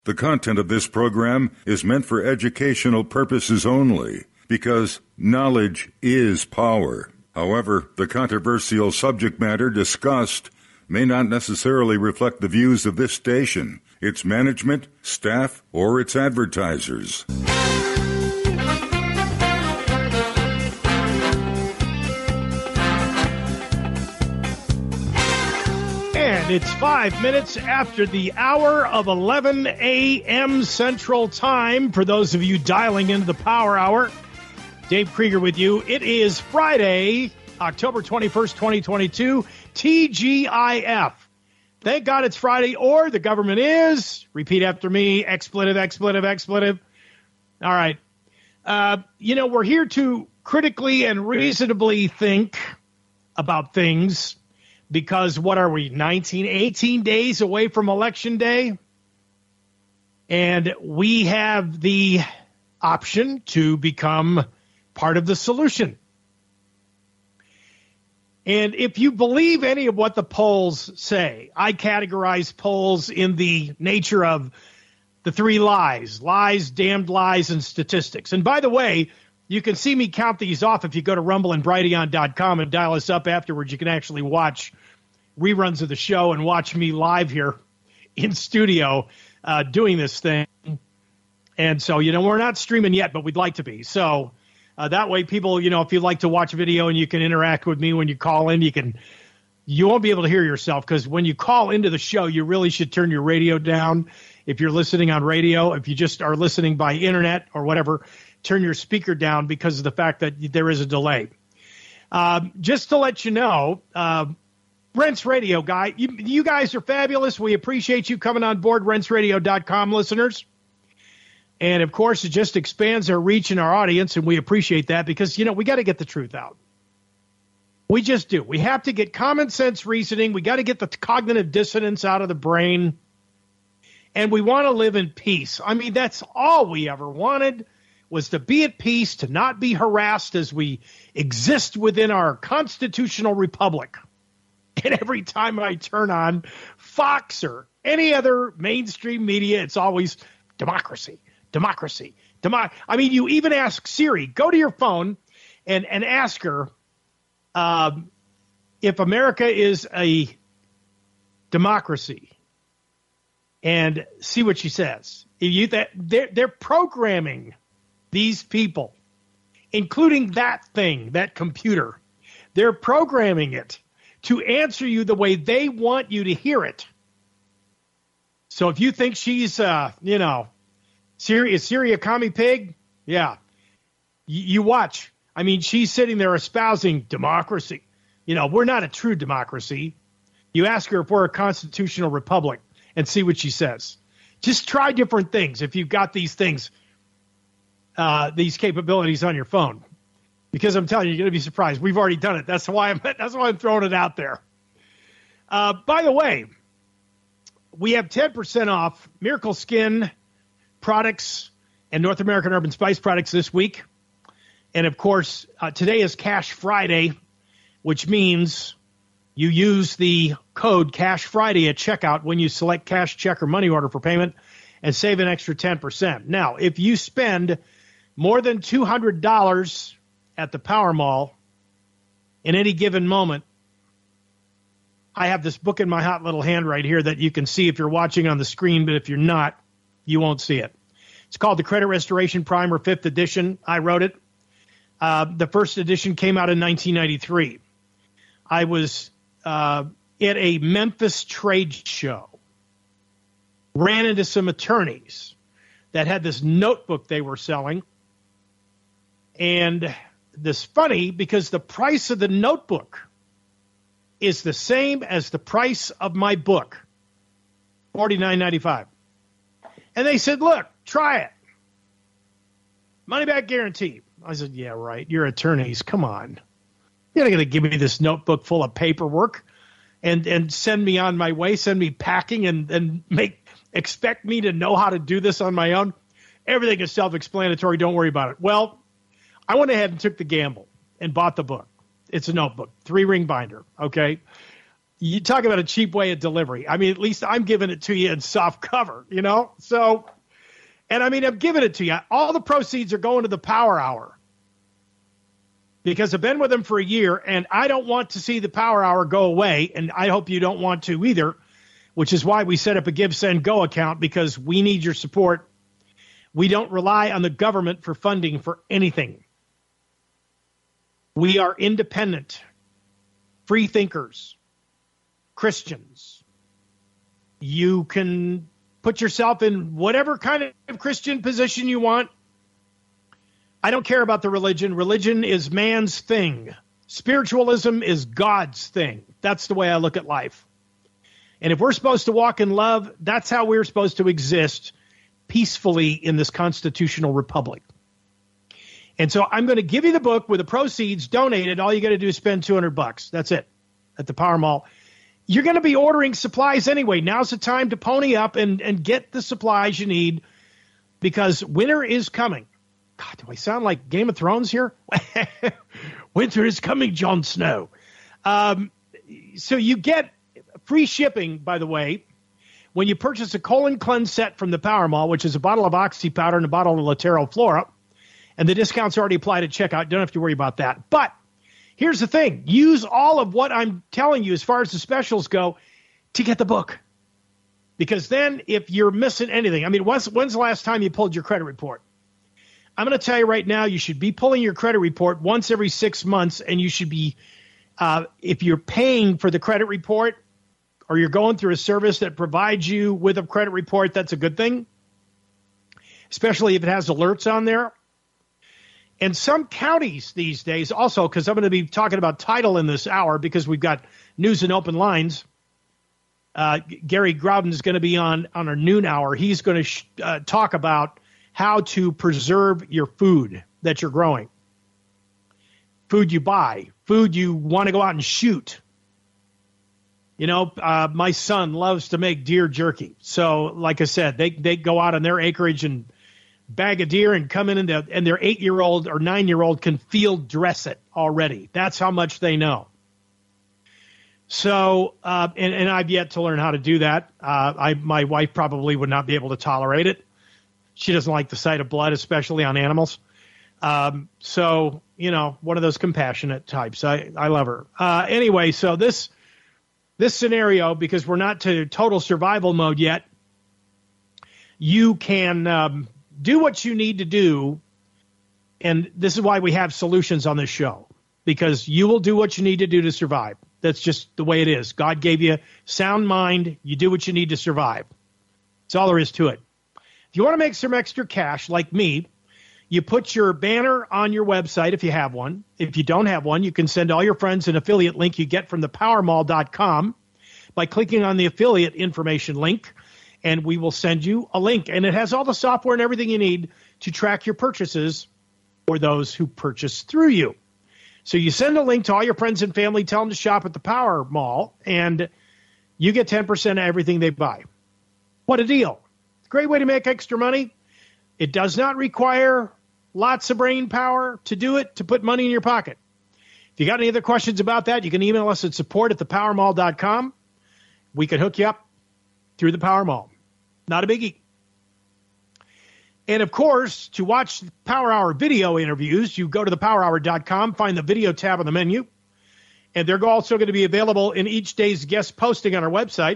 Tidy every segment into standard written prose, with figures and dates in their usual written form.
The content of this program is meant for educational purposes only, because knowledge is power. However, the controversial subject matter discussed may not necessarily reflect the views of this station, its management, staff, or its advertisers. It's 5 minutes after the hour of 11 a.m. Central Time. For those of you dialing into the Power Hour, Dave Krieger with you. It is Friday, October 21st, 2022, TGIF. Thank God it's Friday, or the government is, repeat after me, expletive, expletive, expletive. All right. We're here to critically and reasonably think about things. Because what are we, 18 days away from Election Day? And we have the option to become part of the solution. And if you believe any of what the polls say, I categorize polls in the nature of the three lies, damned lies, and statistics. And by the way, you can see me count these off if you go to rumbleandbrighteon.com and dial us up afterwards. You can actually watch reruns of the show and watch me live here in studio doing this thing. And so, we're not streaming yet, but we'd like to be. So that way people, if you'd like to watch video and you can interact with me when you call in, you won't be able to hear yourself, because when you call into the show, you really should turn your radio down. If you're listening on radio, if you just are listening by internet or whatever, turn your speaker down because of the fact that there is a delay. Just to let you know, Rense Radio guy, you guys are fabulous. We appreciate you coming on board, RenseRadio.com listeners. And, of course, it just expands our reach and our audience, and we appreciate that because, we got to get the truth out. We just do. We have to get common sense reasoning. We got to get the cognitive dissonance out of the brain. And we want to live in peace. I mean, that's all we ever wanted, was to be at peace, to not be harassed as we exist within our constitutional republic. And every time I turn on Fox or any other mainstream media, it's always democracy, democracy, I mean, you even ask Siri, go to your phone and ask her if America is a democracy, and see what she says. They're programming these people, including that thing, that computer. They're programming it to answer you the way they want you to hear it. So if you think she's, Siri, is Siri a commie pig? Yeah. You watch. I mean, she's sitting there espousing democracy. We're not a true democracy. You ask her if we're a constitutional republic and see what she says. Just try different things if you've got these things, these capabilities on your phone. Because I'm telling you, you're going to be surprised. We've already done it. That's why I'm throwing it out there. By the way, we have 10% off Miracle Skin products and North American Urban Spice products this week. And, of course, today is Cash Friday, which means you use the code Cash Friday at checkout when you select cash, check, or money order for payment and save an extra 10%. Now, if you spend more than $200 at the Power Mall in any given moment, I have this book in my hot little hand right here that you can see if you're watching on the screen, but if you're not, you won't see it. It's called the Credit Restoration Primer 5th edition. I wrote it. The first edition came out in 1993. I was at a Memphis trade show, ran into some attorneys that had this notebook they were selling, and this funny because the price of the notebook is the same as the price of my book, $49.95. And they said, look, try it. Money back guarantee. I said, yeah, right. You're attorneys. Come on. You're not going to give me this notebook full of paperwork and send me on my way, send me packing and expect me to know how to do this on my own. Everything is self-explanatory. Don't worry about it. Well, I went ahead and took the gamble and bought the book. It's a notebook, 3-ring binder, okay? You talk about a cheap way of delivery. I mean, at least I'm giving it to you in soft cover, you know? So, and I mean, I'm giving it to you. All the proceeds are going to the Power Hour because I've been with them for a year, and I don't want to see the Power Hour go away, and I hope you don't want to either, which is why we set up a Give, Send, Go account, because we need your support. We don't rely on the government for funding for anything. We are independent, free thinkers, Christians. You can put yourself in whatever kind of Christian position you want. I don't care about the religion. Religion is man's thing. Spiritualism is God's thing. That's the way I look at life. And if we're supposed to walk in love, that's how we're supposed to exist peacefully in this constitutional republic. And so I'm going to give you the book with the proceeds donated. All you got to do is spend $200. That's it at the Power Mall. You're going to be ordering supplies anyway. Now's the time to pony up and get the supplies you need, because winter is coming. God, do I sound like Game of Thrones here? Winter is coming, Jon Snow. So you get free shipping, by the way, when you purchase a colon cleanse set from the Power Mall, which is a bottle of Oxy powder and a bottle of Latero Flora. And the discounts already applied at checkout. Don't have to worry about that. But here's the thing. Use all of what I'm telling you as far as the specials go to get the book. Because then if you're missing anything, I mean, when's the last time you pulled your credit report? I'm going to tell you right now, you should be pulling your credit report once every 6 months, and you should be, if you're paying for the credit report or you're going through a service that provides you with a credit report, that's a good thing, especially if it has alerts on there. And some counties these days also, because I'm going to be talking about title in this hour because we've got news and open lines. Gary Groudon is going to be on our noon hour. He's going to talk about how to preserve your food that you're growing, food you buy, food you want to go out and shoot. You know, my son loves to make deer jerky. So, like I said, they go out on their acreage and bag a deer and come in and their 8-year-old or 9-year-old can field dress it already. That's how much they know. So, and I've yet to learn how to do that. My wife probably would not be able to tolerate it. She doesn't like the sight of blood, especially on animals. So, you know, one of those compassionate types. I love her. Anyway, so this scenario, because we're not to total survival mode yet, you can do what you need to do. And this is why we have solutions on this show, because you will do what you need to do to survive. That's just the way it is. God gave you sound mind. You do what you need to survive. That's all there is to it. If you want to make some extra cash, like me, you put your banner on your website if you have one. If you don't have one, you can send all your friends an affiliate link you get from thepowermall.com by clicking on the affiliate information link, and we will send you a link. And it has all the software and everything you need to track your purchases for those who purchase through you. So you send a link to all your friends and family, tell them to shop at the Power Mall, and you get 10% of everything they buy. What a deal. Great way to make extra money. It does not require lots of brain power to do it, to put money in your pocket. If you got any other questions about that, you can email us at support@thepowermall.com. We can hook you up through the Power Mall. Not a biggie. And, of course, to watch Power Hour video interviews, you go to thepowerhour.com, find the video tab on the menu, and they're also going to be available in each day's guest posting on our website.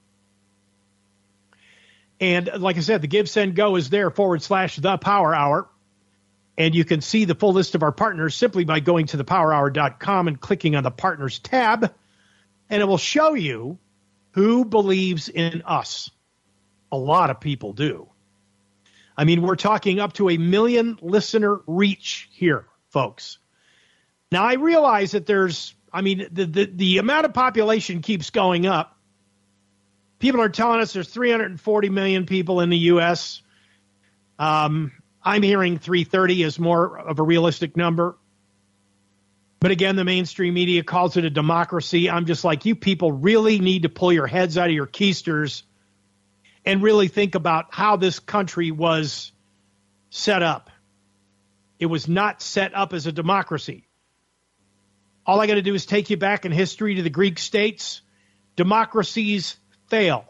And like I said, the Give, Send, Go is there /the Power Hour. And you can see the full list of our partners simply by going to thepowerhour.com and clicking on the Partners tab. And it will show you who believes in us. A lot of people do. I mean, we're talking up to 1 million listener reach here, folks. Now, I realize that the amount of population keeps going up. People are telling us there's 340 million people in the U.S. I'm hearing 330 is more of a realistic number. But again, the mainstream media calls it a democracy. I'm just like, you people really need to pull your heads out of your keisters and really think about how this country was set up. It was not set up as a democracy. All I got to do is take you back in history to the Greek states. democracies fail.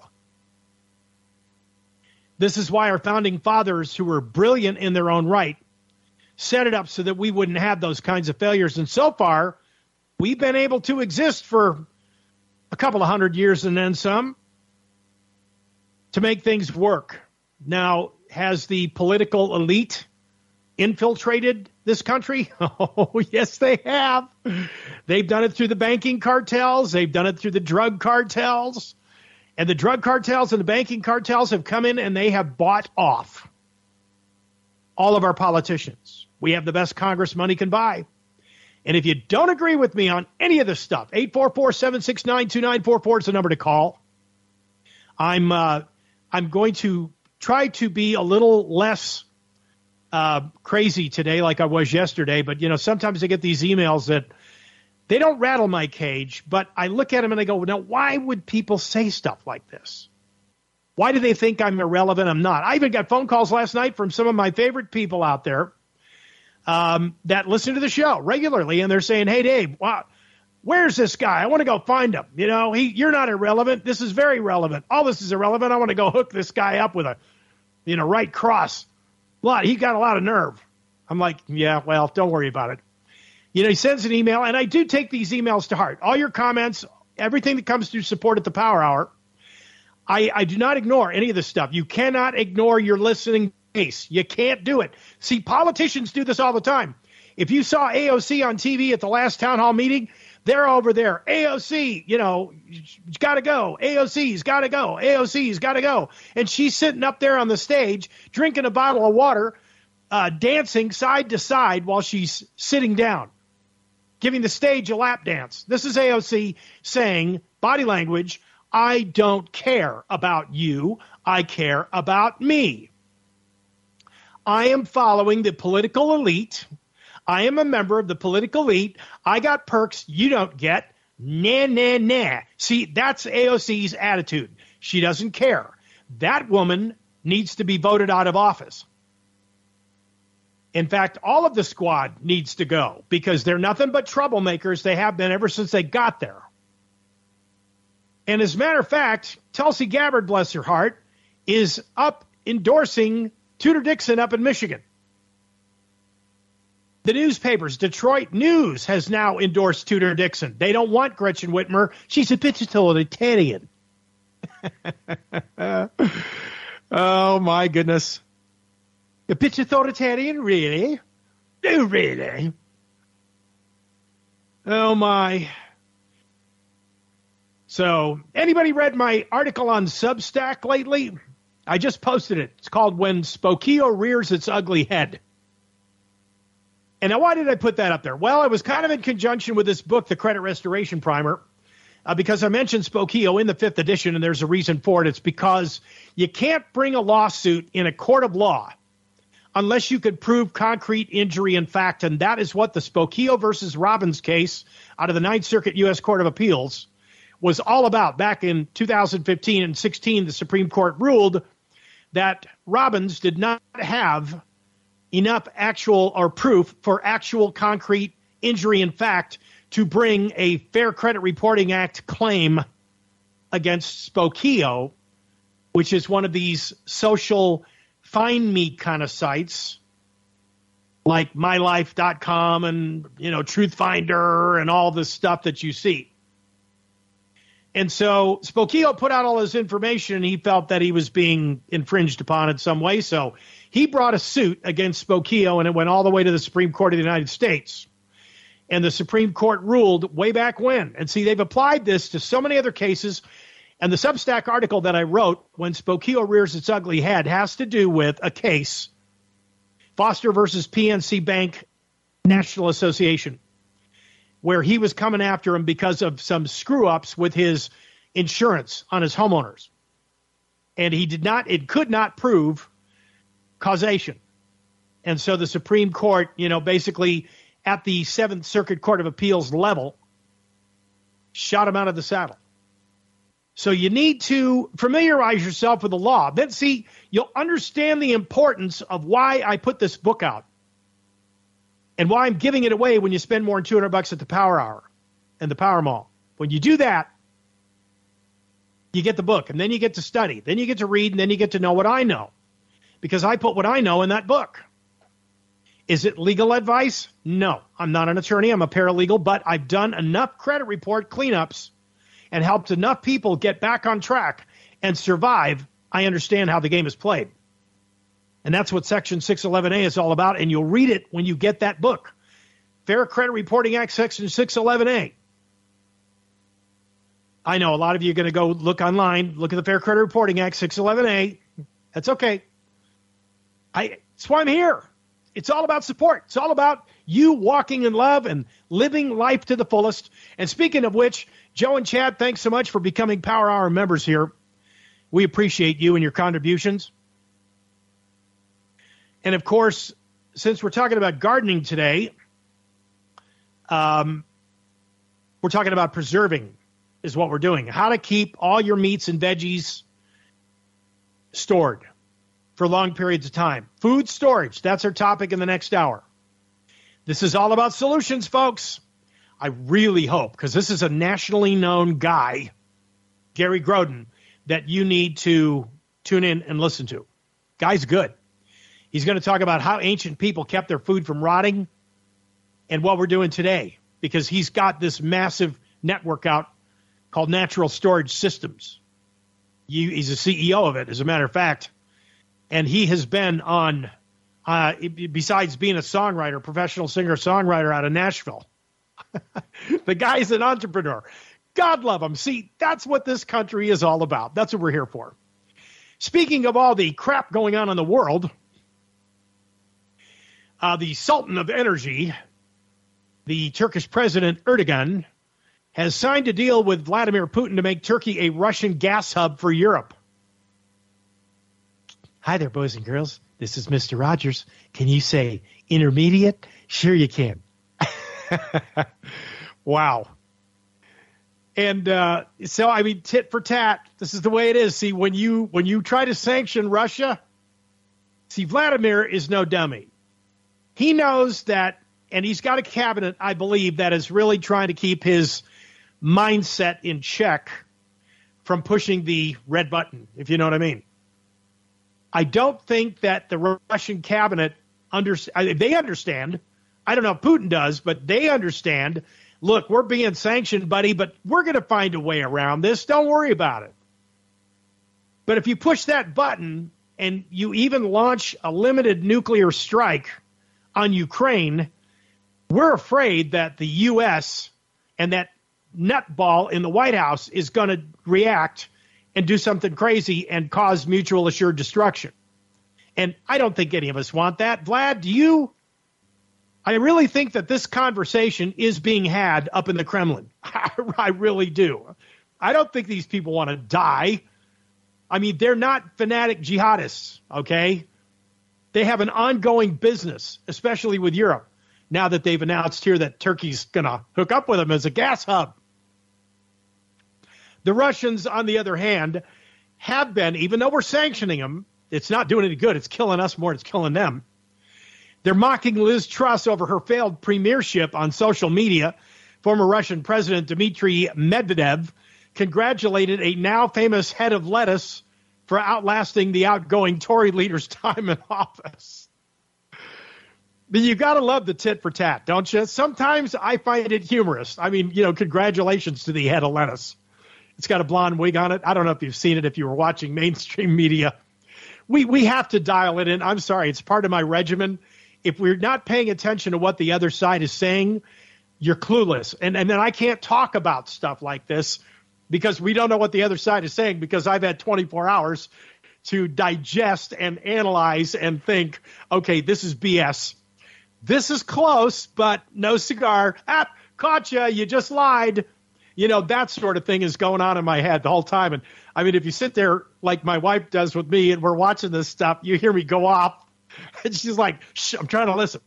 This is why our founding fathers, who were brilliant in their own right, set it up so that we wouldn't have those kinds of failures. And so far, we've been able to exist for a couple of hundred years and then some to make things work. Now, has the political elite infiltrated this country? Oh, yes, they have. They've done it through the banking cartels. They've done it through the drug cartels. And the drug cartels and the banking cartels have come in and they have bought off all of our politicians. We have the best Congress money can buy. And if you don't agree with me on any of this stuff, 844-769-2944 is the number to call. I'm going to try to be a little less crazy today like I was yesterday. But, you know, sometimes I get these emails that they don't rattle my cage, but I look at them and I go, now, why would people say stuff like this? Why do they think I'm irrelevant? I'm not. I even got phone calls last night from some of my favorite people out there that listen to the show regularly, and they're saying, hey, Dave, wow, where's this guy? I want to go find him. You know, you're not irrelevant. This is very relevant. All this is irrelevant. I want to go hook this guy up with a, right cross. He got a lot of nerve. I'm like, yeah, well, don't worry about it. He sends an email, and I do take these emails to heart. All your comments, everything that comes through support at the Power Hour, I do not ignore any of this stuff. You cannot ignore your listening base. You can't do it. See, politicians do this all the time. If you saw AOC on TV at the last town hall meeting, they're over there. AOC, got to go. AOC's got to go. AOC's got to go. And she's sitting up there on the stage, drinking a bottle of water, dancing side to side while she's sitting down, giving the stage a lap dance. This is AOC saying, body language, I don't care about you. I care about me. I am following the political elite. I am a member of the political elite. I got perks you don't get. Nah, nah, nah. See, that's AOC's attitude. She doesn't care. That woman needs to be voted out of office. In fact, all of the squad needs to go because they're nothing but troublemakers. They have been ever since they got there. And as a matter of fact, Tulsi Gabbard, bless her heart, is up endorsing Tudor Dixon up in Michigan. The newspapers, Detroit News, has now endorsed Tudor Dixon. They don't want Gretchen Whitmer. She's a bitch totalitarian. Oh, my goodness. A bitch authoritarian? Really? Oh, really? Oh, my. So, anybody read my article on Substack lately? I just posted it. It's called When Spokeo Rears Its Ugly Head. And now, why did I put that up there? Well, it was kind of in conjunction with this book, The Credit Restoration Primer, because I mentioned Spokeo in the 5th edition, and there's a reason for it. It's because you can't bring a lawsuit in a court of law unless you could prove concrete injury in fact, and that is what the Spokeo versus Robbins case out of the Ninth Circuit U.S. Court of Appeals was all about. Back in 2015 and 16, the Supreme Court ruled that Robbins did not have enough actual or proof for actual concrete injury in fact to bring a Fair Credit Reporting Act claim against Spokeo, which is one of these social find me kind of sites like mylife.com and, Truthfinder and all this stuff that you see. And so Spokeo put out all this information, and he felt that he was being infringed upon in some way. So he brought a suit against Spokeo, and it went all the way to the Supreme Court of the United States. And the Supreme Court ruled way back when. And see, they've applied this to so many other cases. And the Substack article that I wrote, When Spokeo Rears Its Ugly Head, has to do with a case, Foster versus PNC Bank National Association, where he was coming after him because of some screw-ups with his insurance on his homeowners. And it could not prove causation. And so the Supreme Court, basically at the 7th Circuit Court of Appeals level, shot him out of the saddle. So you need to familiarize yourself with the law. Then, see, you'll understand the importance of why I put this book out and why I'm giving it away when you spend more than $200 at the Power Hour and the Power Mall. When you do that, You get the book, and then you get to study. Then you get to read, and then you get to know what I know. Because I put what I know in that book. Is it legal advice? No. I'm not an attorney. I'm a paralegal, but I've done enough credit report cleanups and helped enough people get back on track and survive. I understand how the game is played. And that's what Section 611A is all about, and you'll read it when you get that book. Fair Credit Reporting Act, Section 611A. I know a lot of you are going to go look online, look at the Fair Credit Reporting Act, 611A. That's okay. That's why I'm here. It's all about support. It's all about you walking in love and living life to the fullest. And speaking of which, Joe and Chad, thanks so much for becoming Power Hour members here. We appreciate you and your contributions. And, of course, since we're talking about gardening today, we're talking about preserving is what we're doing. How to keep all your meats and veggies stored for long periods of time. Food storage, that's our topic in the next hour. This is all about solutions, folks. I really hope, because this is a nationally known guy, Gary Groden, that you need to tune in and listen to. Guy's good. He's going to talk about how ancient people kept their food from rotting and what we're doing today, because he's got this massive network out called Natural Storage Systems. He's a CEO of it, as a matter of fact. And he has been on, besides being a songwriter, professional singer-songwriter out of Nashville. The guy's an entrepreneur. God love him. See, that's what this country is all about. That's what we're here for. Speaking of all the crap going on in the world, the Sultan of Energy, the Turkish President Erdogan, has signed a deal with Vladimir Putin to make Turkey a Russian gas hub for Europe. Hi there, boys and girls. This is Mr. Rogers. Can you say intermediate? Sure you can. Wow. And so, I mean, tit for tat, this is the way it is. See, when you try to sanction Russia, see, Vladimir is no dummy. He knows that, and he's got a cabinet, I believe, that is really trying to keep his mindset in check from pushing the red button, if you know what I mean. I don't think that the Russian cabinet they understand. I don't know if Putin does, but they understand. Look, we're being sanctioned, buddy, but we're going to find a way around this. Don't worry about it. But if you push that button and you even launch a limited nuclear strike on Ukraine, we're afraid that the U.S. and that nutball in the White House is going to react and do something crazy and cause mutual assured destruction. And I don't think any of us want that. Vlad, do you? I really think that this conversation is being had up in the Kremlin. I really do. I don't think these people want to die. I mean, they're not fanatic jihadists, okay? They have an ongoing business, especially with Europe, now that they've announced here that Turkey's going to hook up with them as a gas hub. The Russians, on the other hand, have been, even though we're sanctioning them, it's not doing any good. It's killing us more than it's killing them. They're mocking Liz Truss over her failed premiership on social media. Former Russian President Dmitry Medvedev congratulated a now famous head of lettuce for outlasting the outgoing Tory leader's time in office. But you got to love the tit for tat, don't you? Sometimes I find it humorous. I mean, congratulations to the head of lettuce. It's got a blonde wig on it. I don't know if you've seen it if you were watching mainstream media. We have to dial it in. I'm sorry. It's part of my regimen. If we're not paying attention to what the other side is saying, you're clueless. And then I can't talk about stuff like this because we don't know what the other side is saying, because I've had 24 hours to digest and analyze and think, okay, this is BS. This is close, but no cigar. Caught you. You just lied. That sort of thing is going on in my head the whole time. And I mean, if you sit there like my wife does with me and we're watching this stuff, you hear me go off. And she's like, shh, I'm trying to listen.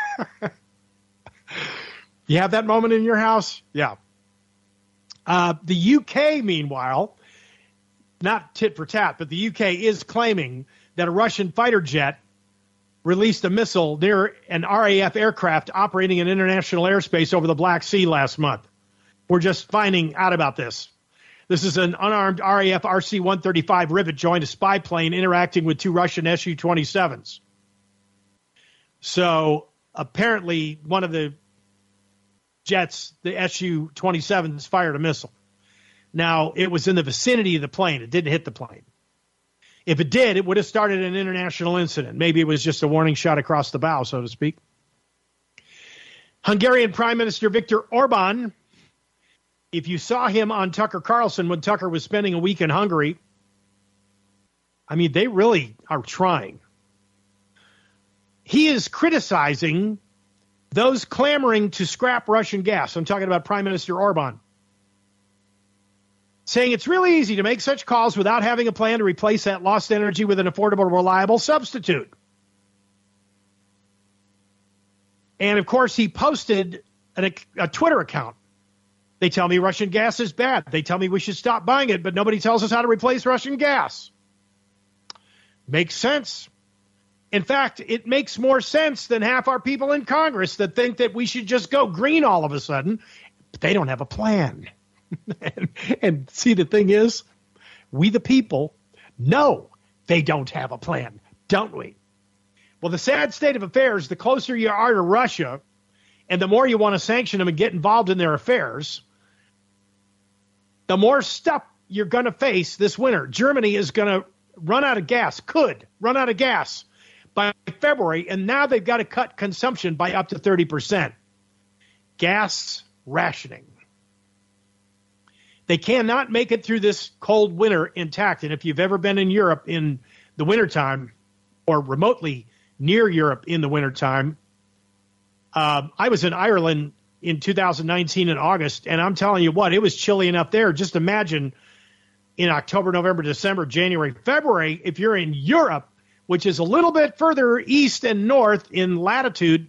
You have that moment in your house? Yeah. The UK, meanwhile, not tit for tat, but the UK is claiming that a Russian fighter jet released a missile near an RAF aircraft operating in international airspace over the Black Sea last month. We're just finding out about this. This is an unarmed RAF RC-135 Rivet joined a spy plane interacting with 2 Russian Su-27s. So apparently one of the jets, the Su-27s, fired a missile. Now, it was in the vicinity of the plane. It didn't hit the plane. If it did, it would have started an international incident. Maybe it was just a warning shot across the bow, so to speak. Hungarian Prime Minister Viktor Orban, if you saw him on Tucker Carlson when Tucker was spending a week in Hungary, I mean, they really are trying. He is criticizing those clamoring to scrap Russian gas. I'm talking about Prime Minister Orban. Saying it's really easy to make such calls without having a plan to replace that lost energy with an affordable, reliable substitute. And, of course, he posted a Twitter account. They tell me Russian gas is bad. They tell me we should stop buying it, but nobody tells us how to replace Russian gas. Makes sense. In fact, it makes more sense than half our people in Congress that think that we should just go green all of a sudden. But they don't have a plan. and see, the thing is, we the people know they don't have a plan, don't we? Well, the sad state of affairs, the closer you are to Russia and the more you want to sanction them and get involved in their affairs, the more stuff you're going to face this winter. Germany is going to run out of gas, could run out of gas by February, and now they've got to cut consumption by up to 30%. Gas rationing. They cannot make it through this cold winter intact. And if you've ever been in Europe in the wintertime or remotely near Europe in the wintertime, I was in Ireland in 2019 in August, and I'm telling you what, it was chilly enough there. Just imagine in October, November, December, January, February, if you're in Europe, which is a little bit further east and north in latitude,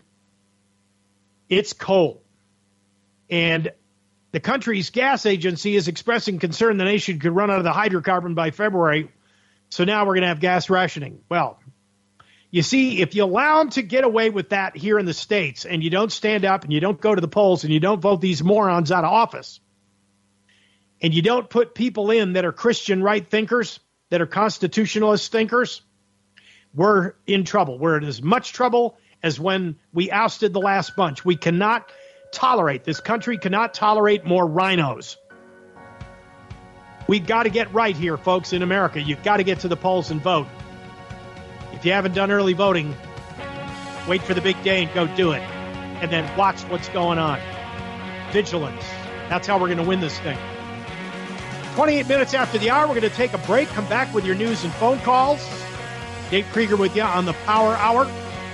it's cold. And the country's gas agency is expressing concern the nation could run out of the hydrocarbon by February, so now we're going to have gas rationing. Well, you see, if you allow them to get away with that here in the States and you don't stand up and you don't go to the polls and you don't vote these morons out of office and you don't put people in that are Christian right thinkers, that are constitutionalist thinkers, we're in trouble. We're in as much trouble as when we ousted the last bunch. We cannot tolerate, this country cannot tolerate more rhinos. We've got to get right here, folks, in America. You've got to get to the polls and vote. If you haven't done early voting, wait for the big day and go do it. And then watch what's going on. Vigilance. That's how we're going to win this thing. 28 minutes after the hour, we're going to take a break, come back with your news and phone calls. Dave Krieger with you on the Power Hour.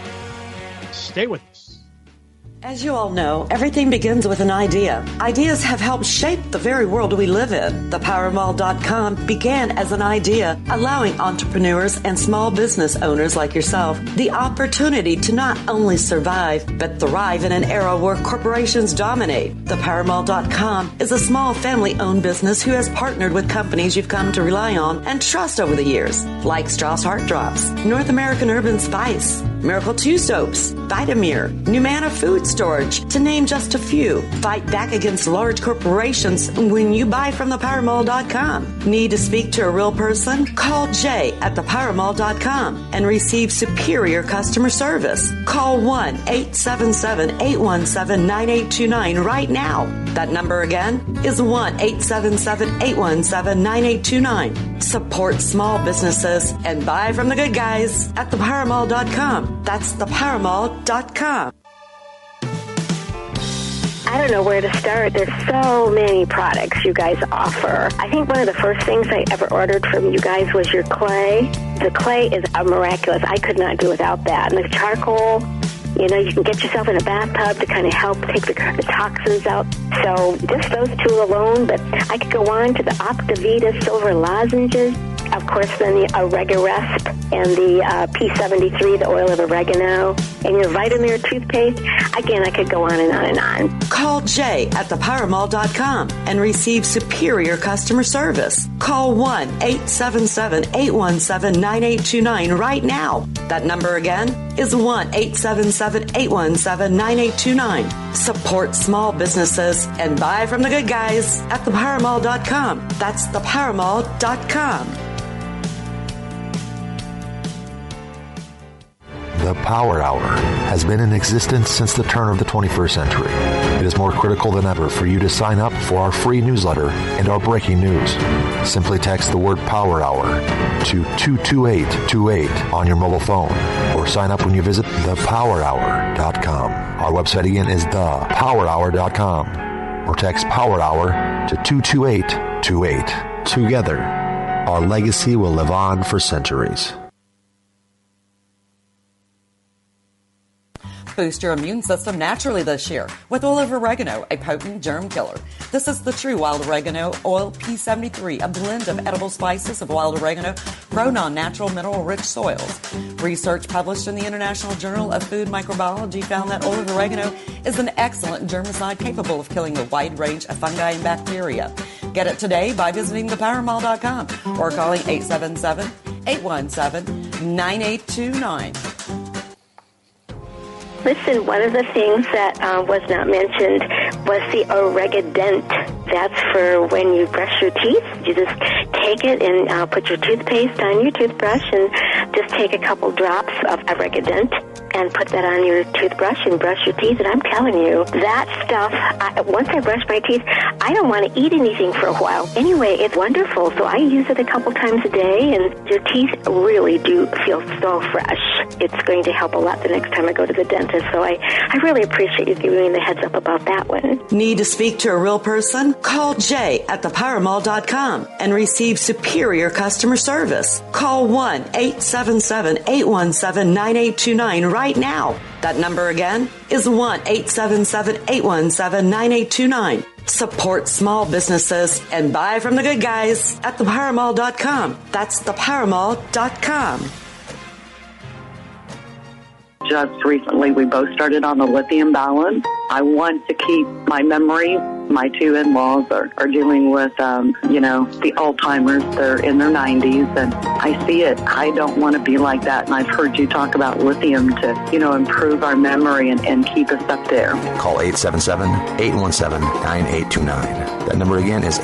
Stay with us. As you all know, everything begins with an idea. Ideas have helped shape the very world we live in. ThePowerMall.com began as an idea, allowing entrepreneurs and small business owners like yourself the opportunity to not only survive, but thrive in an era where corporations dominate. ThePowerMall.com is a small family-owned business who has partnered with companies you've come to rely on and trust over the years, like Strauss Heart Drops, North American Urban Spice, Miracle 2 Soaps, Vitamir, Numana Food Storage, to name just a few. Fight back against large corporations when you buy from thepowermall.com. Need to speak to a real person? Call Jay at thepowermall.com and receive superior customer service. Call 1-877-817-9829 right now. That number again is 1-877-817-9829. Support small businesses and buy from the good guys at thepowermall.com. That's thepowermall.com. I don't know where to start. There's so many products you guys offer. I think one of the first things I ever ordered from you guys was your clay. The clay is miraculous. I could not do without that. And the charcoal, you know, you can get yourself in a bathtub to kind of help take the toxins out. So just those two alone, but I could go on to the Optavita silver lozenges. Of course, then the Oregarest and the P73, the oil of oregano, and your Vitamir toothpaste. Again, I could go on and on and on. Call Jay at thepowermall.com and receive superior customer service. Call 1-877-817-9829 right now. That number again is 1-877-817-9829. Support small businesses and buy from the good guys at thepowermall.com. That's thepowermall.com. The Power Hour has been in existence since the turn of the 21st century. It is more critical than ever for you to sign up for our free newsletter and our breaking news. Simply text the word Power Hour to 22828 on your mobile phone or sign up when you visit thepowerhour.com. Our website again is thepowerhour.com or text Power Hour to 22828. Together, our legacy will live on for centuries. Boost your immune system naturally this year with oil of oregano, a potent germ killer. This is the true wild oregano oil P73, a blend of edible spices of wild oregano grown on natural mineral-rich soils. Research published in the International Journal of Food Microbiology found that oil of oregano is an excellent germicide capable of killing a wide range of fungi and bacteria. Get it today by visiting thepowermall.com or calling 877-817-9829. Listen, one of the things that was not mentioned was the Oregadent. That's for when you brush your teeth. You just take it and put your toothpaste on your toothbrush and just take a couple drops of Oregadent and put that on your toothbrush and brush your teeth. And I'm telling you, that stuff, once I brush my teeth, I don't want to eat anything for a while. Anyway, it's wonderful. So I use it a couple times a day, and your teeth really do feel so fresh. It's going to help a lot the next time I go to the dentist. So I really appreciate you giving me the heads up about that one. Need to speak to a real person? Call Jay at thepowermall.com and receive superior customer service. Call 1-877-817-9829 right now. That number again is 1-877-817-9829. Support small businesses and buy from the good guys at thepowermall.com. That's thepowermall.com. Just recently, we both started on the lithium balance. I want to keep my memory. My two in-laws are dealing with, the Alzheimer's. They're in their 90s, and I see it. I don't want to be like that, and I've heard you talk about lithium to, improve our memory and keep us up there. Call 877-817-9829. That number again is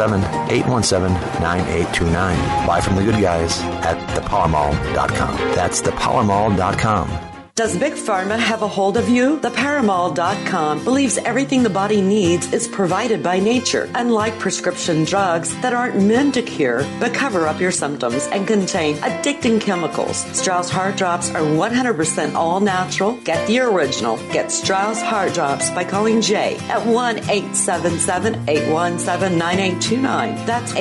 877-817-9829. Buy from the good guys at thepowermall.com. That's thepowermall.com. Does Big Pharma have a hold of you? ThePowermall.com believes everything the body needs is provided by nature, unlike prescription drugs that aren't meant to cure but cover up your symptoms and contain addicting chemicals. Strauss Heart Drops are 100% all natural. Get the original. Get Strauss Heart Drops by calling Jay at 1-877-817-9829. That's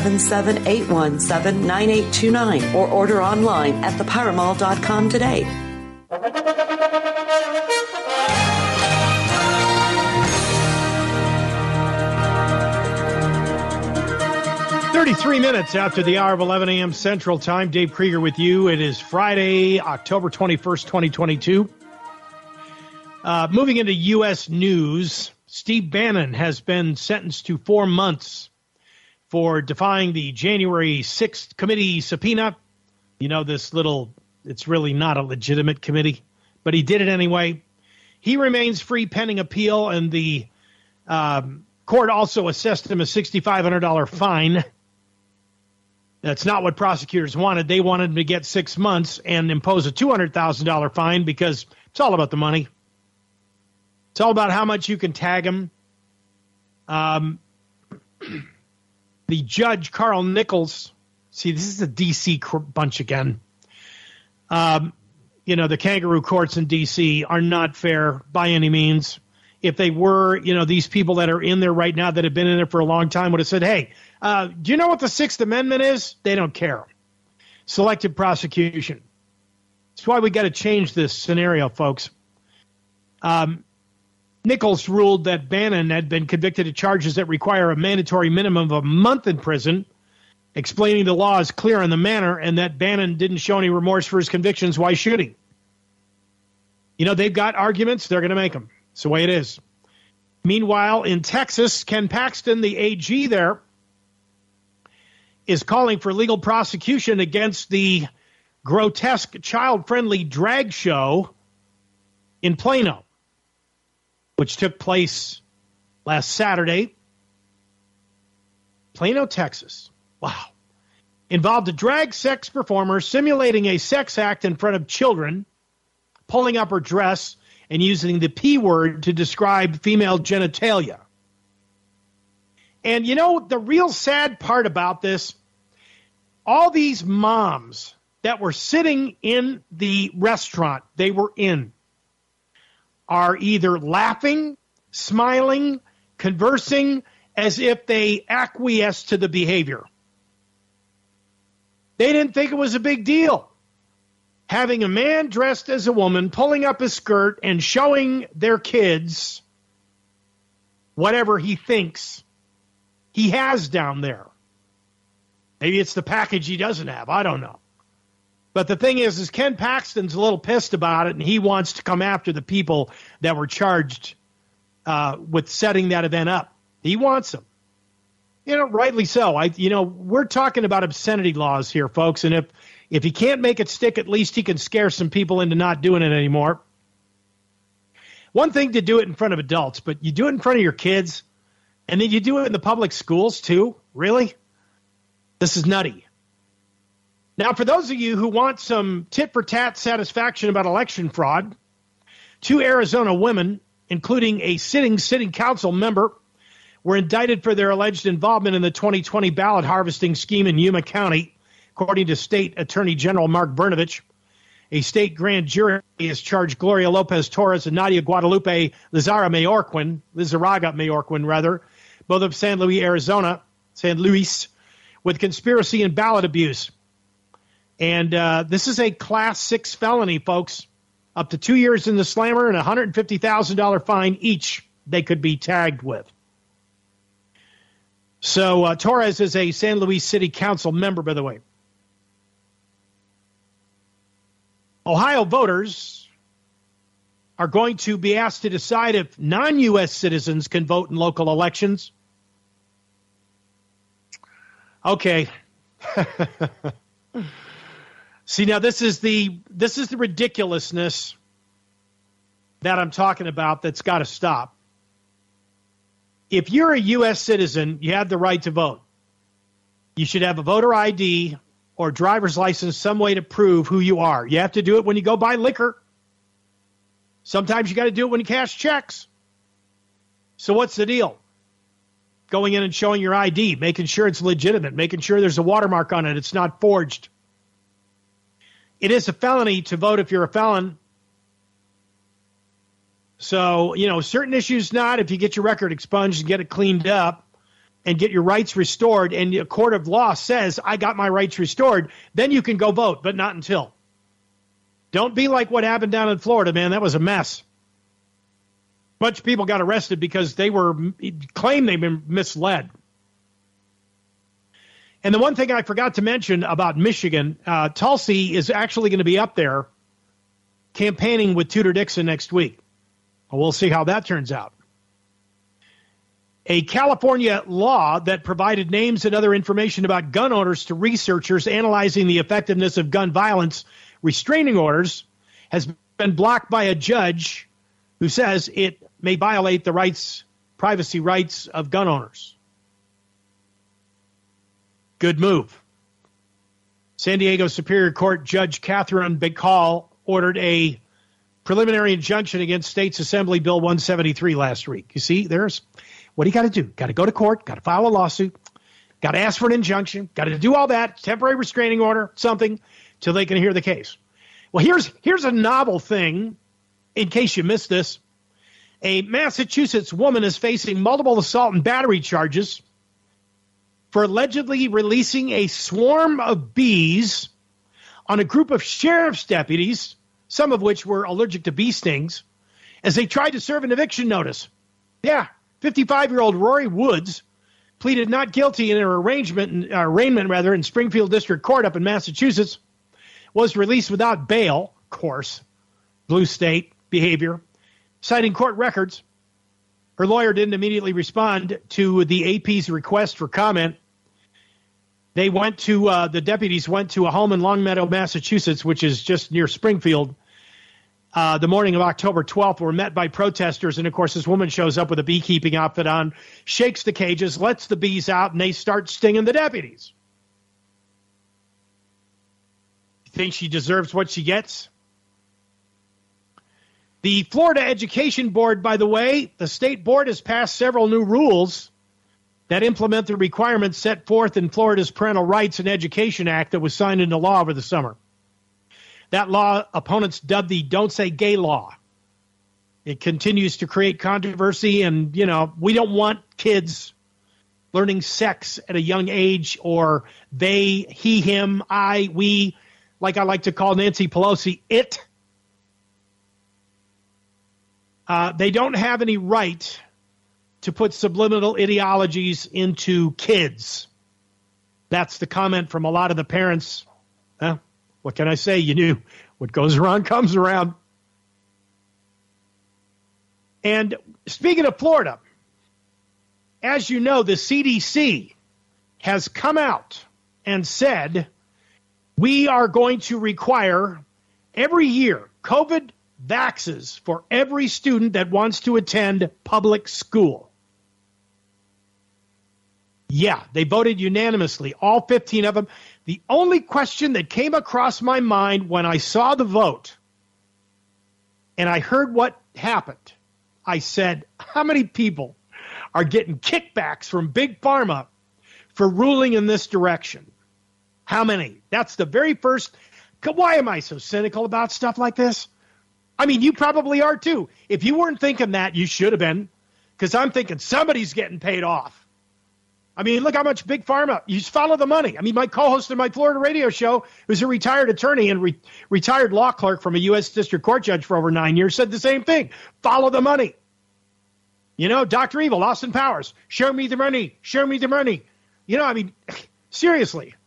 877-817-9829. Or order online at thepowermall.com today. 33 minutes after the hour of 11 a.m. Central Time. Dave Krieger with you. It is Friday, October 21st, 2022. Moving into U.S. news, Steve Bannon has been sentenced to 4 months for defying the January 6th committee subpoena. It's really not a legitimate committee, but he did it anyway. He remains free pending appeal, and the court also assessed him a $6,500 fine. That's not what prosecutors wanted. They wanted him to get 6 months and impose a $200,000 fine because it's all about the money. It's all about how much you can tag him. The judge, Carl Nichols, see, this is a D.C. bunch again. The kangaroo courts in D.C. are not fair by any means. If they were, these people that are in there right now that have been in there for a long time would have said, hey, do you know what the Sixth Amendment is? They don't care. Selective prosecution. That's why we got to change this scenario, folks. Nichols ruled that Bannon had been convicted of charges that require a mandatory minimum of a month in prison explaining the law is clear on the manner and that Bannon didn't show any remorse for his convictions. Why should he? You know, they've got arguments. They're going to make them. It's the way it is. Meanwhile, in Texas, Ken Paxton, the AG there, is calling for legal prosecution against the grotesque, child-friendly drag show in Plano, which took place last Saturday. Plano, Texas. Wow. Involved a drag sex performer simulating a sex act in front of children, pulling up her dress and using the P word to describe female genitalia. And you know, the real sad part about this, all these moms that were sitting in the restaurant they were in are either laughing, smiling, conversing as if they acquiesced to the behavior. They didn't think it was a big deal. Having a man dressed as a woman pulling up his skirt and showing their kids whatever he thinks he has down there. Maybe it's the package he doesn't have. I don't know. But the thing is Ken Paxton's a little pissed about it, and he wants to come after the people that were charged with setting that event up. He wants them. You know, rightly so. We're talking about obscenity laws here, folks, and if he can't make it stick, at least he can scare some people into not doing it anymore. One thing to do it in front of adults, but you do it in front of your kids, and then you do it in the public schools too? Really? This is nutty. Now, for those of you who want some tit-for-tat satisfaction about election fraud, 2 Arizona women, including a sitting city council member, were indicted for their alleged involvement in the 2020 ballot harvesting scheme in Yuma County, according to State Attorney General Mark Brnovich. A state grand jury has charged Gloria Lopez Torres and Nadia Guadalupe Lizarraga Mayorquin, both of San Luis, with conspiracy and ballot abuse. And this is a Class 6 felony, folks. Up to 2 years in the slammer and a $150,000 fine each they could be tagged with. So Torres is a San Luis City Council member, by the way. Ohio voters are going to be asked to decide if non-U.S. citizens can vote in local elections. Okay. See, now this is the ridiculousness that I'm talking about that's got to stop. If you're a U.S. citizen, you have the right to vote. You should have a voter ID or driver's license, some way to prove who you are. You have to do it when you go buy liquor. Sometimes you got to do it when you cash checks. So what's the deal? Going in and showing your ID, making sure it's legitimate, making sure there's a watermark on it, it's not forged. It is a felony to vote if you're a felon. So, certain issues not. If you get your record expunged and get it cleaned up and get your rights restored, and a court of law says, I got my rights restored, then you can go vote, but not until. Don't be like what happened down in Florida, man. That was a mess. A bunch of people got arrested because they claimed they've been misled. And the one thing I forgot to mention about Michigan, Tulsi is actually going to be up there campaigning with Tudor Dixon next week. We'll see how that turns out. A California law that provided names and other information about gun owners to researchers analyzing the effectiveness of gun violence restraining orders has been blocked by a judge who says it may violate the privacy rights of gun owners. Good move. San Diego Superior Court Judge Catherine Bacall ordered a preliminary injunction against State's Assembly Bill 173 last week. You see, what do you got to do? Got to go to court, got to file a lawsuit, got to ask for an injunction, got to do all that, temporary restraining order, something, till they can hear the case. Well, here's a novel thing, in case you missed this. A Massachusetts woman is facing multiple assault and battery charges for allegedly releasing a swarm of bees on a group of sheriff's deputies, some of which were allergic to bee stings, as they tried to serve an eviction notice. Yeah, 55-year-old Rory Woods pleaded not guilty in an arraignment in Springfield District Court up in Massachusetts, was released without bail, of course, blue state behavior, citing court records. Her lawyer didn't immediately respond to the AP's request for comment. The deputies went to a home in Longmeadow, Massachusetts, which is just near Springfield, the morning of October 12th, were met by protesters. And, of course, this woman shows up with a beekeeping outfit on, shakes the cages, lets the bees out, and they start stinging the deputies. You think she deserves what she gets? The Florida Education Board, by the way, the state board has passed several new rules that implement the requirements set forth in Florida's Parental Rights and Education Act that was signed into law over the summer. That law, opponents dubbed the Don't Say Gay law. It continues to create controversy, and, we don't want kids learning sex at a young age, or they, he, him, I, we, like I like to call Nancy Pelosi, it. They don't have any right to put subliminal ideologies into kids. That's the comment from a lot of the parents. What can I say? You knew what goes around comes around. And speaking of Florida, as you know, the CDC has come out and said we are going to require every year COVID vaxes for every student that wants to attend public school. Yeah, they voted unanimously, all 15 of them. The only question that came across my mind when I saw the vote and I heard what happened, I said, how many people are getting kickbacks from Big Pharma for ruling in this direction? How many? That's the very first. Why am I so cynical about stuff like this? I mean, you probably are too. If you weren't thinking that, you should have been, because I'm thinking somebody's getting paid off. I mean, look how much Big Pharma, you just follow the money. I mean, my co-host of my Florida radio show, who's a retired attorney and retired law clerk from a U.S. District Court judge for over 9 years, said the same thing. Follow the money. Dr. Evil, Austin Powers, show me the money, show me the money. Seriously.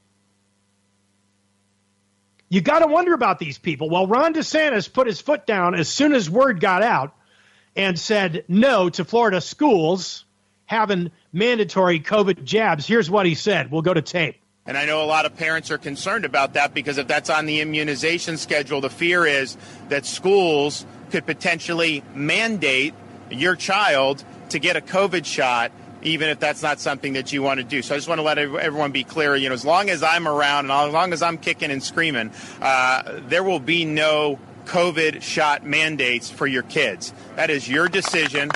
You got to wonder about these people. Well, Ron DeSantis put his foot down as soon as word got out and said no to Florida schools having mandatory COVID jabs. Here's what he said. We'll go to tape. And I know a lot of parents are concerned about that, because if that's on the immunization schedule, the fear is that schools could potentially mandate your child to get a COVID shot, even if that's not something that you want to do. So I just want to let everyone be clear, as long as I'm around and as long as I'm kicking and screaming, there will be no COVID shot mandates for your kids. That is your decision.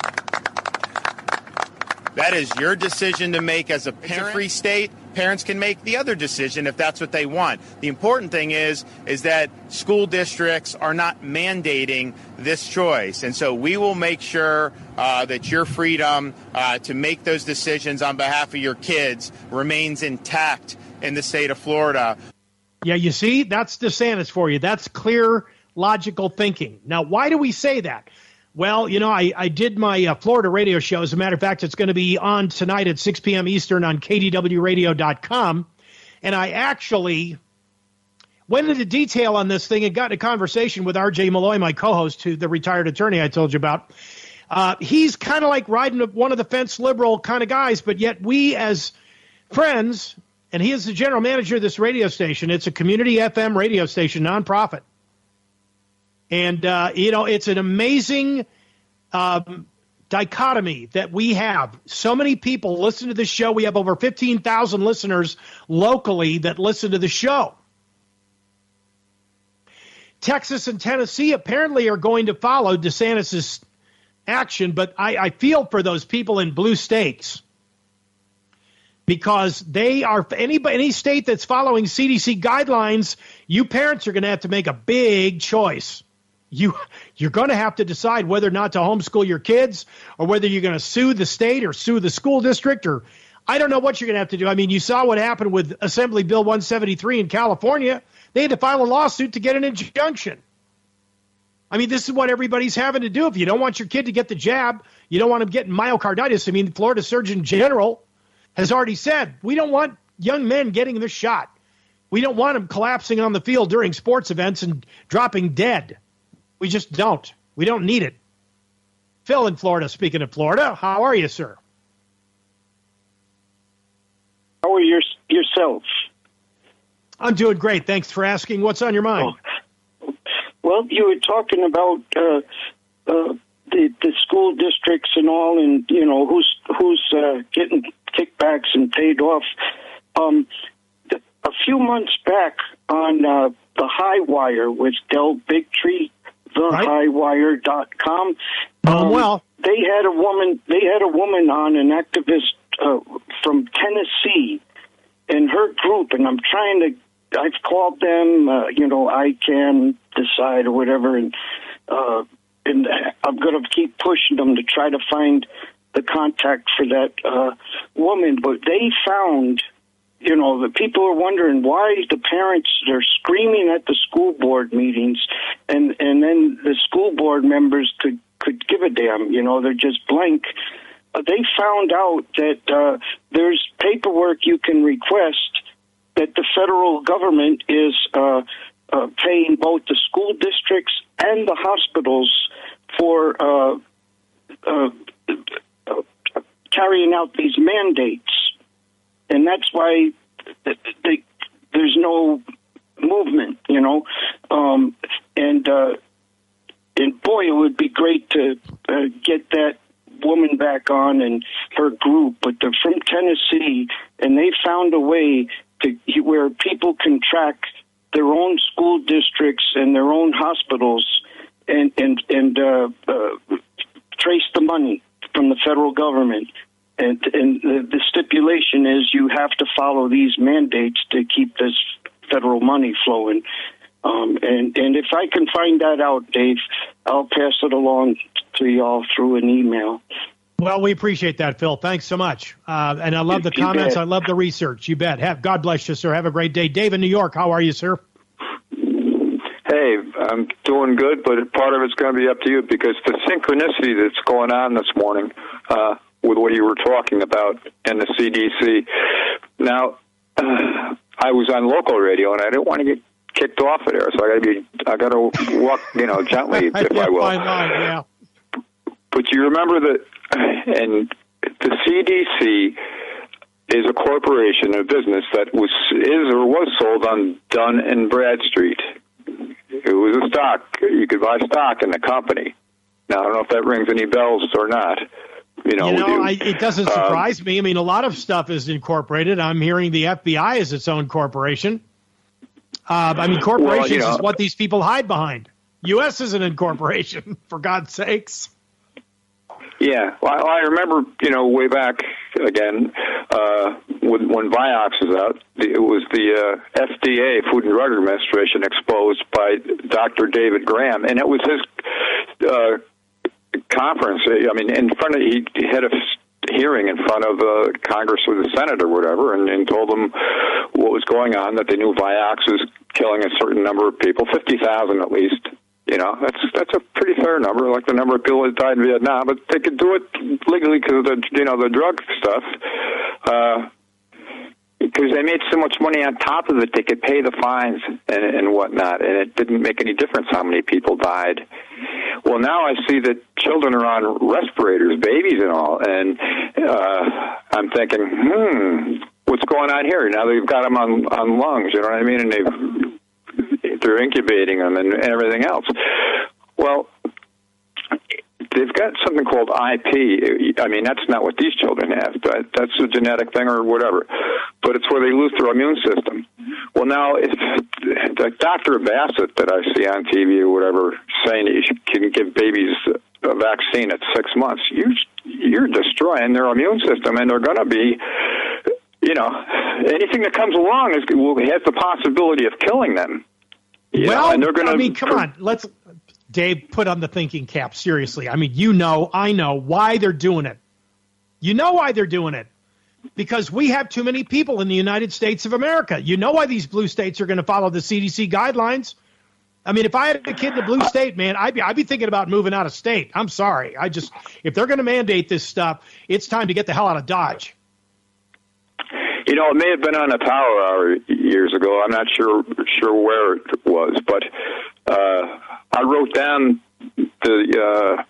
That is your decision to make as a parent. It's a free state. Parents can make the other decision if that's what they want. The important thing is that school districts are not mandating this choice. And so we will make sure that your freedom to make those decisions on behalf of your kids remains intact in the state of Florida. Yeah, you see, that's DeSantis for you. That's clear, logical thinking. Now, why do we say that? Well, I did my Florida radio show. As a matter of fact, it's going to be on tonight at 6 p.m. Eastern on KDWRadio.com. And I actually went into detail on this thing and got in a conversation with R.J. Malloy, my co-host, the retired attorney I told you about. He's kind of like riding one of the fence liberal kind of guys, but yet we as friends, and he is the general manager of this radio station. It's a community FM radio station, nonprofit. And, it's an amazing dichotomy that we have. So many people listen to the show. We have over 15,000 listeners locally that listen to the show. Texas and Tennessee apparently are going to follow DeSantis' action, but I feel for those people in blue states, because they are any state that's following CDC guidelines. You parents are going to have to make a big choice. You're going to have to decide whether or not to homeschool your kids, or whether you're going to sue the state or sue the school district, or I don't know what you're going to have to do. I mean, you saw what happened with Assembly Bill 173 in California. They had to file a lawsuit to get an injunction. I mean, this is what everybody's having to do. If you don't want your kid to get the jab, you don't want him getting myocarditis. I mean, the Florida Surgeon General has already said, we don't want young men getting this shot. We don't want them collapsing on the field during sports events and dropping dead. We just don't. We don't need it. Phil in Florida, speaking of Florida, how are you, sir? How are yourself? I'm doing great. Thanks for asking. What's on your mind? Oh. Well, you were talking about the school districts and all, and you know who's getting kickbacks and paid off. A few months back on the High Wire with Del Bigtree, thehighwire.com. Well, they had a woman on, an activist from Tennessee, and her group, and I've called them, I Can Decide or whatever, and I'm going to keep pushing them to try to find the contact for that woman. But they found, the people are wondering why the parents are screaming at the school board meetings, and then the school board members could give a damn. They're just blank. They found out that there's paperwork you can request that the federal government is paying both the school districts and the hospitals for carrying out these mandates. And that's why there's no movement, and boy, it would be great to get that woman back on and her group, but they're from Tennessee, and they found a way where people can track their own school districts and their own hospitals and trace the money from the federal government. And the stipulation is you have to follow these mandates to keep this federal money flowing. And if I can find that out, Dave, I'll pass it along to y'all through an email. Well, we appreciate that, Phil. Thanks so much. And I love the comments. I love the research. You bet. God bless you, sir. Have a great day. Dave in New York, how are you, sir? Hey, I'm doing good, but part of it's going to be up to you because the synchronicity that's going on this morning with what you were talking about and the CDC. Now, I was on local radio, and I didn't want to get kicked off of there, so I got to walk, gently, if I will. Yeah. But you remember that, and the CDC is a corporation, a business that was sold on Dun and Bradstreet. It was a stock. You could buy stock in the company. Now, I don't know if that rings any bells or not. It doesn't surprise me. I mean, a lot of stuff is incorporated. I'm hearing the FBI is its own corporation. Corporations is what these people hide behind. U.S. is an incorporation, for God's sakes. Yeah, well, I remember, way back again when Vioxx was out, it was the FDA, Food and Drug Administration, exposed by Dr. David Graham, and it was his conference. He had a hearing in front of Congress or the Senate or whatever, and told them what was going on, that they knew Vioxx was killing a certain number of people, 50,000 at least. That's a pretty fair number, like the number of people that died in Vietnam. But they could do it legally because of the drug stuff. Because they made so much money on top of it, they could pay the fines and whatnot, and it didn't make any difference how many people died. Well, now I see that children are on respirators, babies and all, and I'm thinking, what's going on here? Now they've got them on lungs, you know what I mean, and they're incubating them and everything else. Well, they've got something called IP. That's not what these children have. That's a genetic thing or whatever. But it's where they lose their immune system. Well, now, if Dr. Bassett that I see on TV or whatever saying that you can give babies a vaccine at 6 months, you're destroying their immune system, and they're going to be, anything that comes along has the possibility of killing them. And they're going to. Come on, let's. Dave, put on the thinking cap, seriously. I know why they're doing it. You know why they're doing it. Because we have too many people in the United States of America. You know why these blue states are going to follow the CDC guidelines. If I had a kid in a blue state, man, I'd be thinking about moving out of state. I'm sorry. If they're going to mandate this stuff, it's time to get the hell out of Dodge. You know, it may have been on a Power Hour years ago. I'm not sure where it was, but I wrote down the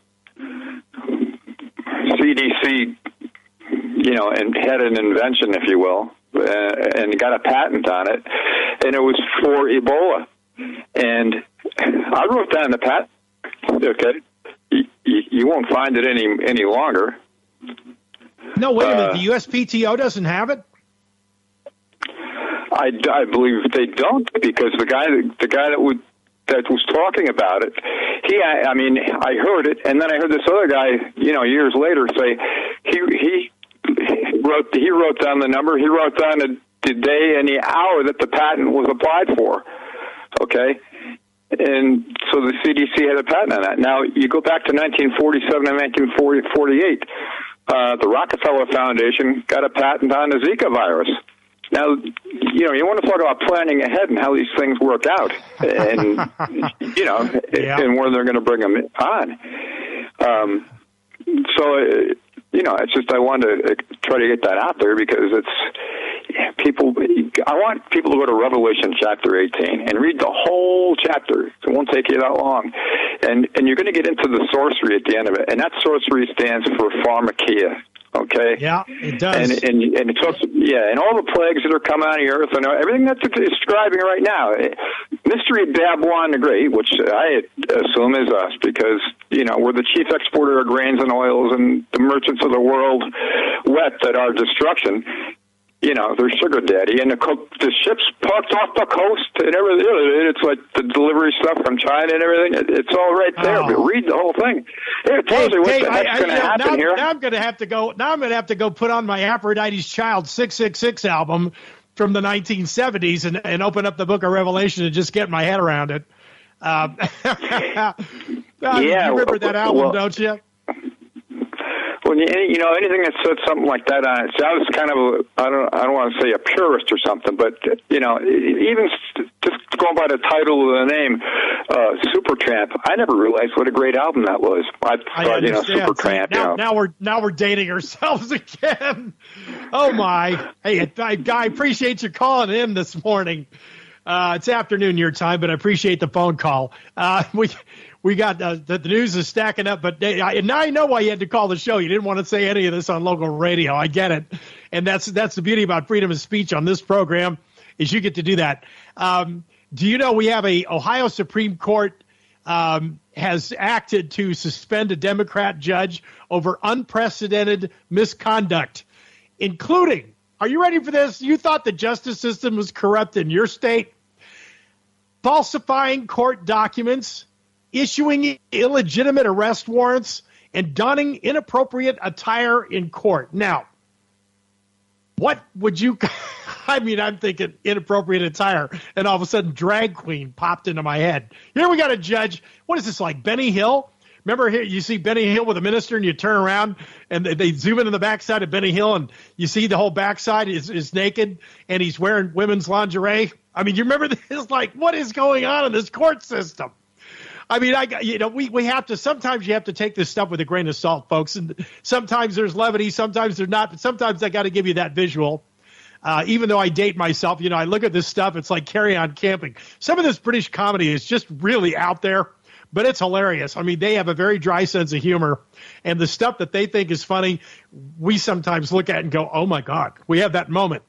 CDC, you know, and had an invention, if you will, and got a patent on it, and it was for Ebola. And I wrote down the patent. Okay, you won't find it any longer. No, wait a minute. The USPTO doesn't have it? I believe they don't, because the guy that was talking about it, I heard it, and then I heard this other guy, you know, years later say he wrote down the number, he wrote down the day and the hour that the patent was applied for. Okay. And so the CDC had a patent on that. Now, you go back to 1947 and 1948, the Rockefeller Foundation got a patent on the Zika virus. Now, you know, you want to talk about planning ahead and how these things work out, and, you know, and where they're going to bring them on. You know, it's just I wanted to try to get that out there because I want people to go to Revelation chapter 18 and read the whole chapter. It won't take you that long. And you're going to get into the sorcery at the end of it. And that sorcery stands for pharmakia. Okay. Yeah, it does. And it talks, and all the plagues that are coming on the earth and everything that's describing right now. Mystery of Babylon the Great, which I assume is us, because, you know, we're the chief exporter of grains and oils, and the merchants of the world wept at our destruction. You know, they're sugar daddy, and the ships parked off the coast and everything. It's like the delivery stuff from China and everything. It's all right there. But read the whole thing. It tells you what the heck's going to happen here. Now I'm going to have to go. Now I'm going to have to go put on my Aphrodite's Child 666 album from the 1970s and open up the Book of Revelation and just get my head around it. You remember that album, don't you? Well, you know, anything that said something like that on it, so I was kind of I don't want to say a purist or something, but, you know, even just going by the title of the name, Supertramp, I never realized what a great album that was. I thought, you know, Supertramp. Now we're dating ourselves again. Oh my! Hey, I appreciate you calling in this morning. It's afternoon your time, but I appreciate the phone call. We got the news is stacking up, but now I know why you had to call the show. You didn't want to say any of this on local radio. I get it, and that's the beauty about freedom of speech on this program is you get to do that. Do you know we have a Ohio Supreme Court has acted to suspend a Democrat judge over unprecedented misconduct, including, are you ready for this? You thought the justice system was corrupt in your state? Falsifying court documents, issuing illegitimate arrest warrants, and donning inappropriate attire in court. Now, what would you – I mean, I'm thinking inappropriate attire, and all of a sudden drag queen popped into my head. Here we got a judge. What is this, like Benny Hill? Remember here you see Benny Hill with a minister, and you turn around, and they zoom into the backside of Benny Hill, and you see the whole backside is naked, and he's wearing women's lingerie. I mean, you remember this? Like, what is going on in this court system? I mean, we have to, sometimes you have to take this stuff with a grain of salt, folks. And sometimes there's levity, sometimes there's not, but sometimes I got to give you that visual. Even though I date myself, I look at this stuff, it's like Carry On Camping. Some of this British comedy is just really out there, but it's hilarious. I mean, they have a very dry sense of humor, and the stuff that they think is funny, we sometimes look at and go, oh my God, we have that moment,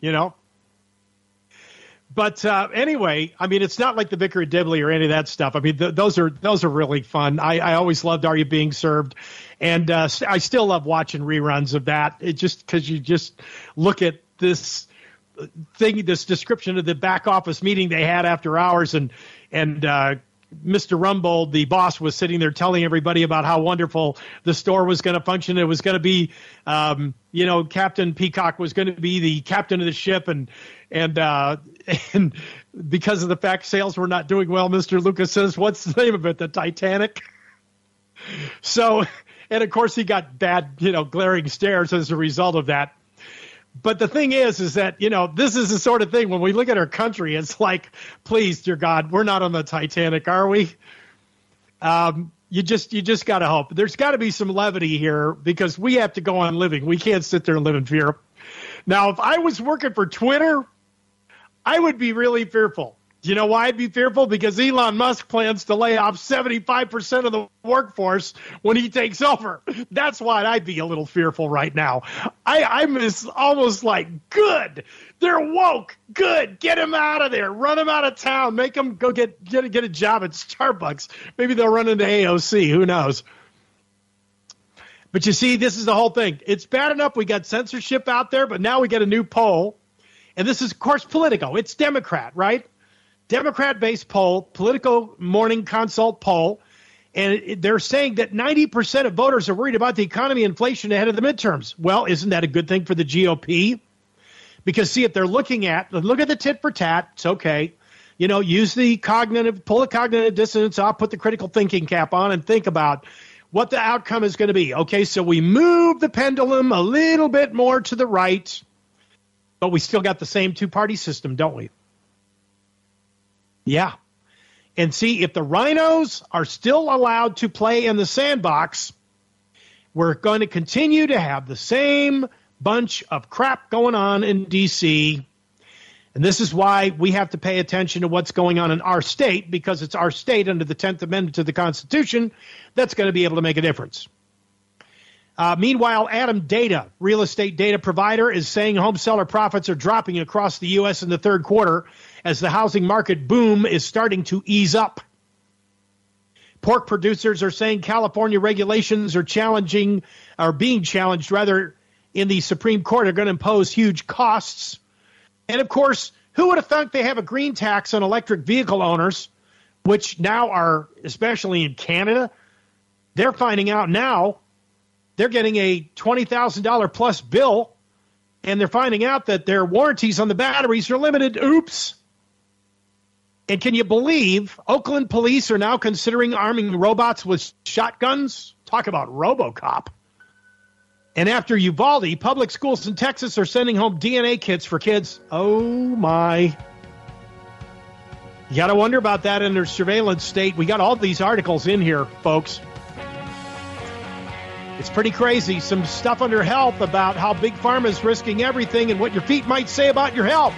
But anyway, I mean, it's not like the Vicar of Dibley or any of that stuff. I mean, those are really fun. I always loved Are You Being Served? And I still love watching reruns of that. It just because you just look at this thing, this description of the back office meeting they had after hours, and Mr. Rumbold, the boss, was sitting there telling everybody about how wonderful the store was going to function. It was going to be, Captain Peacock was going to be the captain of the ship, and because of the fact sales were not doing well, Mr. Lucas says, what's the name of it? The Titanic? So, and of course he got bad, glaring stares as a result of that. But the thing is that, this is the sort of thing when we look at our country, it's like, please, dear God, we're not on the Titanic, are we? You just got to hope. There's got to be some levity here because we have to go on living. We can't sit there and live in fear. Now, if I was working for Twitter, I would be really fearful. Do you know why I'd be fearful? Because Elon Musk plans to lay off 75% of the workforce when he takes over. That's why I'd be a little fearful right now. I'm almost like, good. They're woke. Good. Get him out of there. Run him out of town. Make him go get a job at Starbucks. Maybe they'll run into AOC. Who knows? But you see, this is the whole thing. It's bad enough we got censorship out there, but now we get a new poll. And this is, of course, Politico. It's Democrat, right? Democrat-based poll, Politico Morning Consult poll, and they're saying that 90% of voters are worried about the economy and inflation ahead of the midterms. Well, isn't that a good thing for the GOP? Because, see, if they're look at the tit for tat, it's okay. You know, pull the cognitive dissonance off, put the critical thinking cap on, and think about what the outcome is going to be. Okay, so we move the pendulum a little bit more to the right, but we still got the same two-party system, don't we? Yeah. And see, if the rhinos are still allowed to play in the sandbox, we're going to continue to have the same bunch of crap going on in D.C. And this is why we have to pay attention to what's going on in our state, because it's our state under the 10th Amendment to the Constitution that's going to be able to make a difference. Meanwhile, Adam Data, real estate data provider, is saying home seller profits are dropping across the U.S. in the third quarter as the housing market boom is starting to ease up. Pork producers are saying California regulations are being challenged in the Supreme Court, are going to impose huge costs. And, of course, who would have thought they have a green tax on electric vehicle owners, which now are, especially in Canada, they're finding out now they're getting a $20,000 plus bill, and they're finding out that their warranties on the batteries are limited. Oops. And can you believe Oakland police are now considering arming robots with shotguns? Talk about RoboCop. And after Uvalde, public schools in Texas are sending home DNA kits for kids. Oh, my. You got to wonder about that in their surveillance state. We got all these articles in here, folks. It's pretty crazy. Some stuff under health about how Big Pharma is risking everything and what your feet might say about your health.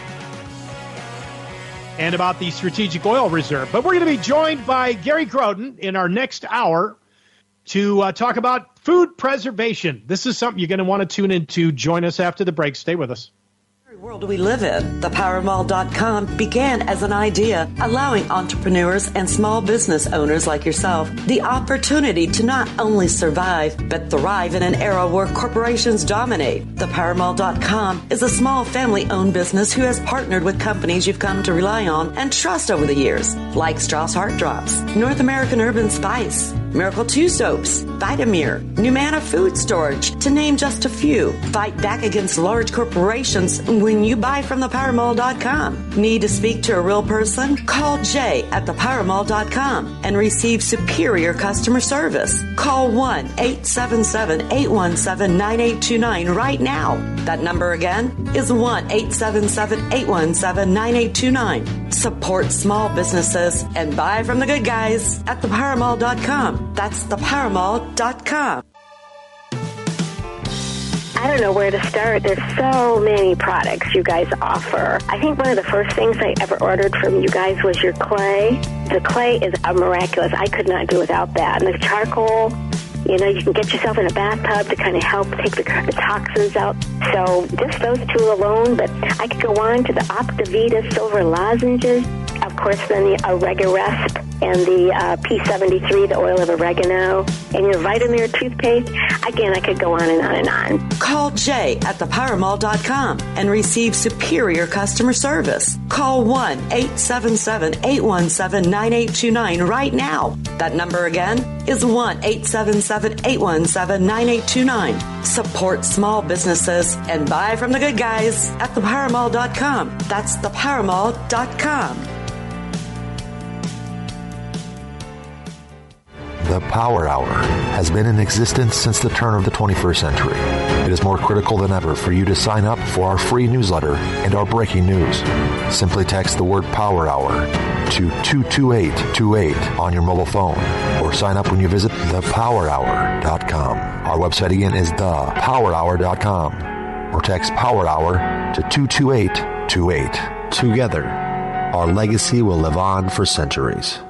And about the Strategic Oil Reserve. But we're going to be joined by Gary Groden in our next hour to talk about food preservation. This is something you're going to want to tune into. Join us after the break. Stay with us. World we live in. ThePowerMall.com began as an idea, allowing entrepreneurs and small business owners like yourself the opportunity to not only survive, but thrive in an era where corporations dominate. ThePowerMall.com is a small family-owned business who has partnered with companies you've come to rely on and trust over the years, like Strauss Heart Drops, North American Urban Spice, Miracle 2 Soaps, Vitamir, Numana Food Storage, to name just a few. Fight back against large corporations when you buy from ThePowerMall.com. Need to speak to a real person? Call Jay at ThePowerMall.com and receive superior customer service. Call 1-877-817-9829 right now. That number again is 1-877-817-9829. Support small businesses and buy from the good guys at ThePowerMall.com. That's ThePowerMall.com. I don't know where to start. There's so many products you guys offer. I think one of the first things I ever ordered from you guys was your clay. The clay is miraculous. I could not do without that. And the charcoal, you know, you can get yourself in a bathtub to kind of help take the toxins out. So just those two alone, but I could go on to the Optivita silver lozenges. Of course, then the Oregarest and the P73, the oil of oregano, and your Vitamir toothpaste. Again, I could go on and on and on. Call Jay at ThePowerMall.com and receive superior customer service. Call 1-877-817-9829 right now. That number again is 1-877-817-9829. Support small businesses and buy from the good guys at ThePowerMall.com. That's ThePowerMall.com. The Power Hour has been in existence since the turn of the 21st century. It is more critical than ever for you to sign up for our free newsletter and our breaking news. Simply text the word Power Hour to 22828 on your mobile phone or sign up when you visit thepowerhour.com. Our website again is thepowerhour.com. or text Power Hour to 22828. Together, our legacy will live on for centuries.